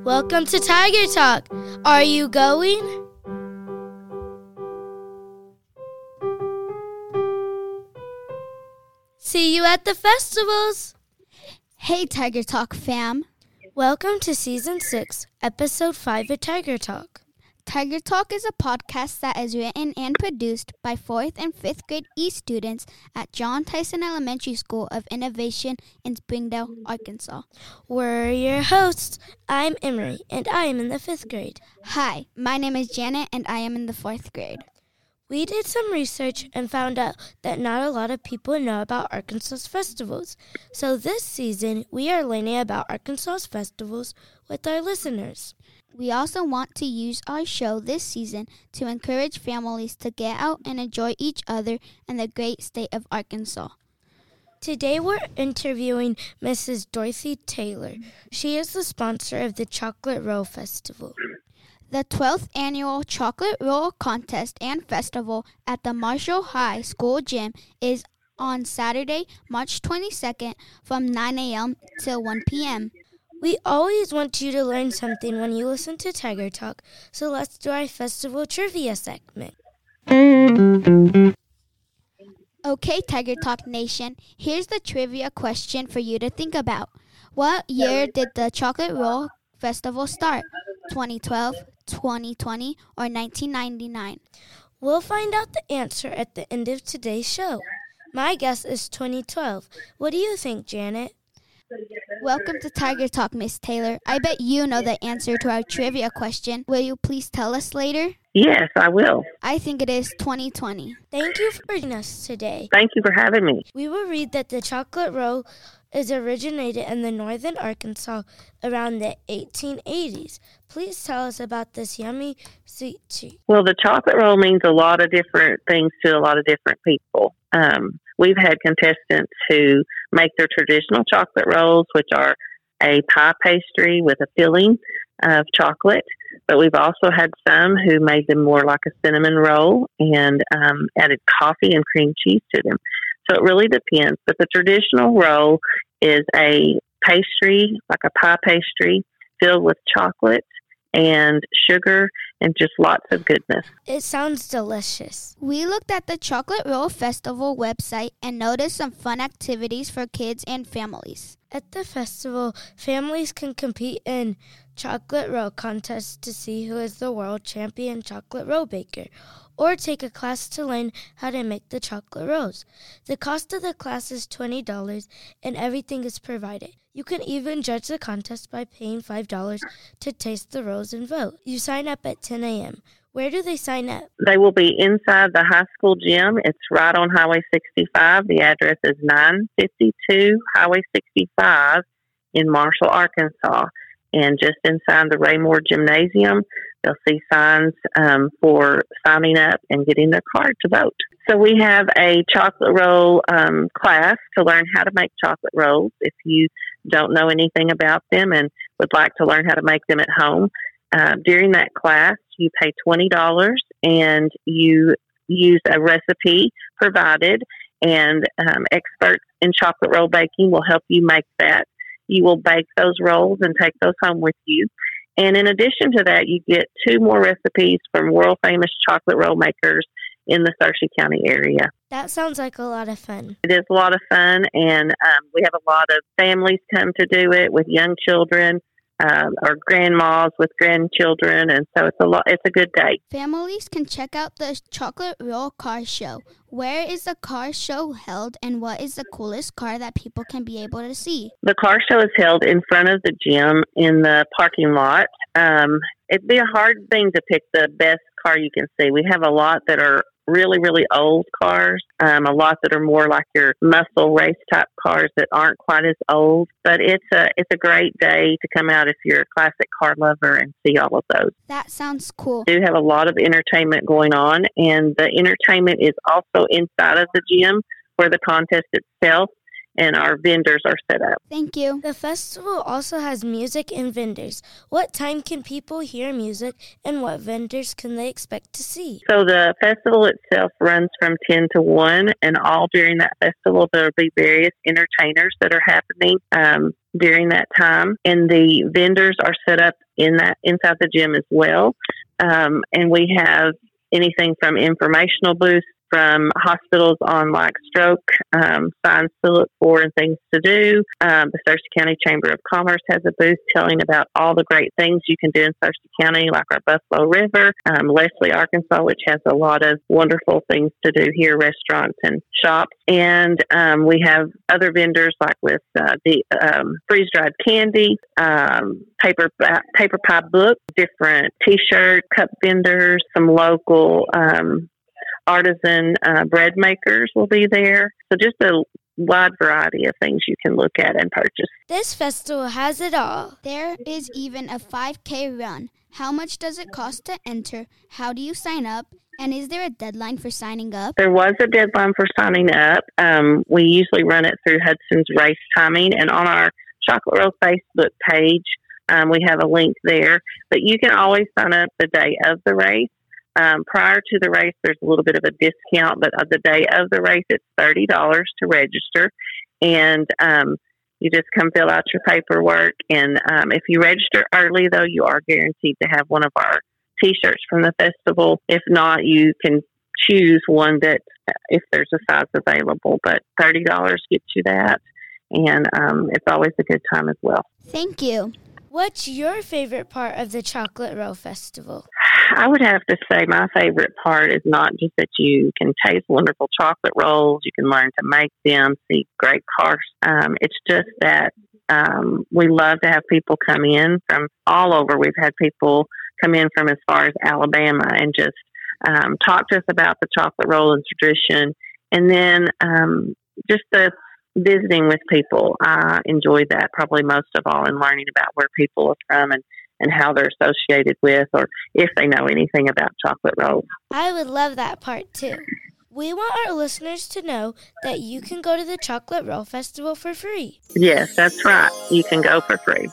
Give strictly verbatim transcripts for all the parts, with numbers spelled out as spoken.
Welcome to Tiger Talk. Are you going? See you at the festivals. Hey, Tiger Talk fam. Welcome to Season six, Episode five of Tiger Talk. Tiger Talk is a podcast that is written and produced by fourth and fifth grade East students at John Tyson Elementary School of Innovation in Springdale, Arkansas. We're your hosts. I'm Emery, and I am in the fifth grade. Hi, my name is Janet, and I am in the fourth grade. We did some research and found out that not a lot of people know about Arkansas's festivals. So this season, we are learning about Arkansas's festivals with our listeners. We also want to use our show this season to encourage families to get out and enjoy each other in the great state of Arkansas. Today we're interviewing Missus Dorothy Taylor. She is the sponsor of the Chocolate Roll Festival. The twelfth Annual Chocolate Roll Contest and Festival at the Marshall High School Gym is on Saturday, March twenty-second from nine a.m. till one p.m. We always want you to learn something when you listen to Tiger Talk, so let's do our festival trivia segment. Okay, Tiger Talk Nation, here's the trivia question for you to think about. What year did the Chocolate Roll Festival start? twenty twelve, twenty twenty, or nineteen ninety-nine? We'll find out the answer at the end of today's show. My guess is twenty twelve. What do you think, Janet? Welcome to Tiger Talk, Miss Taylor. I bet you know the answer to our trivia question. Will you please tell us later? Yes, I will. I think it is twenty twenty. Thank you for joining us today. Thank you for having me. We will read that the chocolate roll is originated in the northern Arkansas around the eighteen eighties. Please tell us about this yummy sweet treat. Well, the chocolate roll means a lot of different things to a lot of different people. Um, we've had contestants who make their traditional chocolate rolls, which are a pie pastry with a filling of chocolate. But we've also had some who made them more like a cinnamon roll and um, added coffee and cream cheese to them. So it really depends. But the traditional roll is a pastry, like a pie pastry, filled with chocolate and sugar and just lots of goodness. It sounds delicious. We looked at the Chocolate Roll Festival website and noticed some fun activities for kids and families. At the festival, families can compete in chocolate roll contests to see who is the world champion chocolate roll baker, or take a class to learn how to make the chocolate rolls. The cost of the class is twenty dollars, and everything is provided. You can even judge the contest by paying five dollars to taste the rolls and vote. You sign up at ten a.m. Where do they sign up? They will be inside the high school gym. It's right on Highway sixty-five. The address is nine fifty-two Highway sixty-five in Marshall, Arkansas. And just inside the Raymore Gymnasium, they'll see signs um, for signing up and getting their card to vote. So we have a chocolate roll um, class to learn how to make chocolate rolls. If you don't know anything about them and would like to learn how to make them at home, uh, during that class, you pay twenty dollars and you use a recipe provided, and um, experts in chocolate roll baking will help you make that. You will bake those rolls and take those home with you. And in addition to that, you get two more recipes from world-famous chocolate roll makers in the Searcy County area. That sounds like a lot of fun. It is a lot of fun, and um, we have a lot of families come to do it with young children um, or grandmas with grandchildren, and so it's a lot. It's a good day. Families can check out the Chocolate Roll Car Show. Where is the car show held, and what is the coolest car that people can be able to see? The car show is held in front of the gym in the parking lot. Um, it'd be a hard thing to pick the best car you can see. We have a lot that are really, really old cars, um, a lot that are more like your muscle race type cars that aren't quite as old. But it's a it's a great day to come out if you're a classic car lover and see all of those. That sounds cool. We do have a lot of entertainment going on, and the entertainment is also inside of the gym where the contest itself and our vendors are set up. Thank you. The festival also has music and vendors. What time can people hear music, and what vendors can they expect to see? So the festival itself runs from ten to one, and all during that festival there will be various entertainers that are happening um, during that time, and the vendors are set up in that inside the gym as well. Um, and we have anything from informational booths from hospitals on like stroke, um, signs to look for and things to do. Um, the Searcy County Chamber of Commerce has a booth telling about all the great things you can do in Searcy County, like our Buffalo River, um, Leslie, Arkansas, which has a lot of wonderful things to do here, restaurants and shops. And um, we have other vendors like with uh, the um, freeze-dried candy, um, paper paper pie book, different T-shirt, cup vendors, some local um artisan uh, bread makers will be there. So just a wide variety of things you can look at and purchase. This festival has it all. There is even a five K run. How much does it cost to enter? How do you sign up? And is there a deadline for signing up? There was a deadline for signing up. Um, we usually run it through Hudson's Race Timing, and on our Chocolate Roll Facebook page, um, we have a link there. But you can always sign up the day of the race. Um, prior to the race, there's a little bit of a discount, but of the day of the race, it's thirty dollars to register. And um, you just come fill out your paperwork. And um, if you register early, though, you are guaranteed to have one of our T-shirts from the festival. If not, you can choose one that, if there's a size available. But thirty dollars gets you that. And um, it's always a good time as well. Thank you. What's your favorite part of the Chocolate Roll Festival? I would have to say my favorite part is not just that you can taste wonderful chocolate rolls, you can learn to make them, see great cars. Um, it's just that um, we love to have people come in from all over. We've had people come in from as far as Alabama and just um, talk to us about the chocolate roll and tradition. And then um, just the visiting with people. I enjoyed that probably most of all, in learning about where people are from and, and how they're associated with, or if they know anything about chocolate rolls. I would love that part too. We want our listeners to know that you can go to the Chocolate Roll Festival for free. Yes, that's right. You can go for free.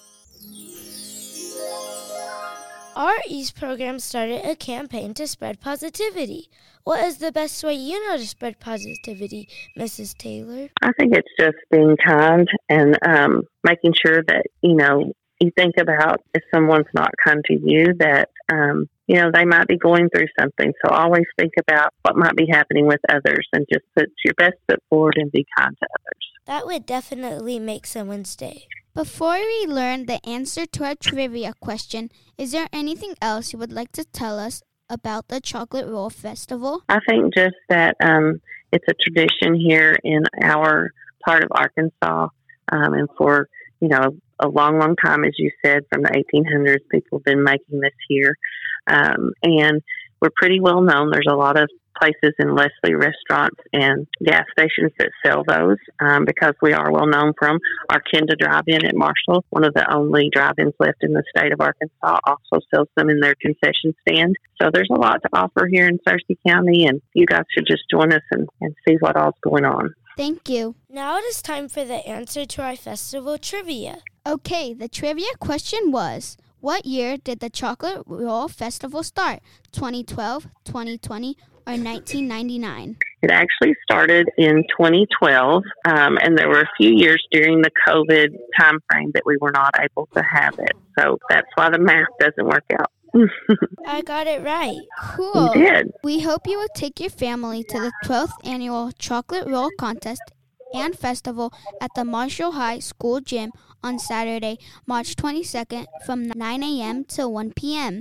Our East program started a campaign to spread positivity. What is the best way you know to spread positivity, Missus Taylor? I think it's just being kind and um, making sure that, you know, you think about if someone's not kind to you, that, um, you know, they might be going through something. So always think about what might be happening with others and just put your best foot forward and be kind to others. That would definitely make someone's day. Before we learn the answer to our trivia question, is there anything else you would like to tell us about the Chocolate Roll Festival? I think just that um, it's a tradition here in our part of Arkansas, um, and for, you know, a long, long time, as you said, from the eighteen hundreds, people have been making this here. Um, and we're pretty well known. There's a lot of places in Leslie, restaurants and gas stations that sell those um, because we are well known from our Kenda Drive-In at Marshall. One of the only drive-ins left in the state of Arkansas also sells them in their concession stand. So there's a lot to offer here in Searcy County, and you guys should just join us and, and see what all's going on. Thank you. Now it is time for the answer to our festival trivia. Okay, the trivia question was, what year did the Chocolate Roll Festival start? twenty twelve, twenty twenty, or nineteen ninety-nine? It actually started in twenty twelve, um, and there were a few years during the COVID time frame that we were not able to have it. So that's why the math doesn't work out. I got it right. Cool. You did. We hope you will take your family to the twelfth Annual Chocolate Roll Contest and Festival at the Marshall High School Gym on Saturday, March twenty-second from nine a.m. to one p.m.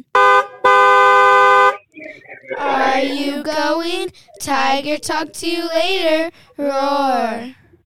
Are you going? Tiger, talk to you later. Roar.